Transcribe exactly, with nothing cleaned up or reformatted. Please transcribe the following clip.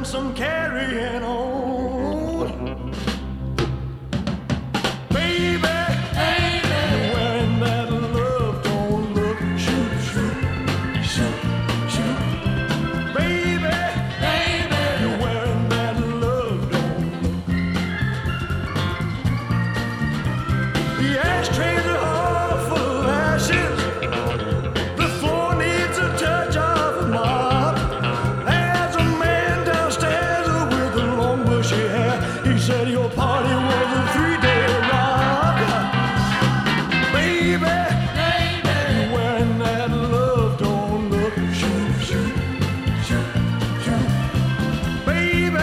some carrying on. Baby, baby, you're wearing that love, don't look. Shoot, shoot, shoot, shoot. Baby, baby, you're wearing that love, don't look. The ashtrays are all full of ashes. The floor needs a touch of a mop. There's a man downstairs with a long bushy hair. He said, "Your pa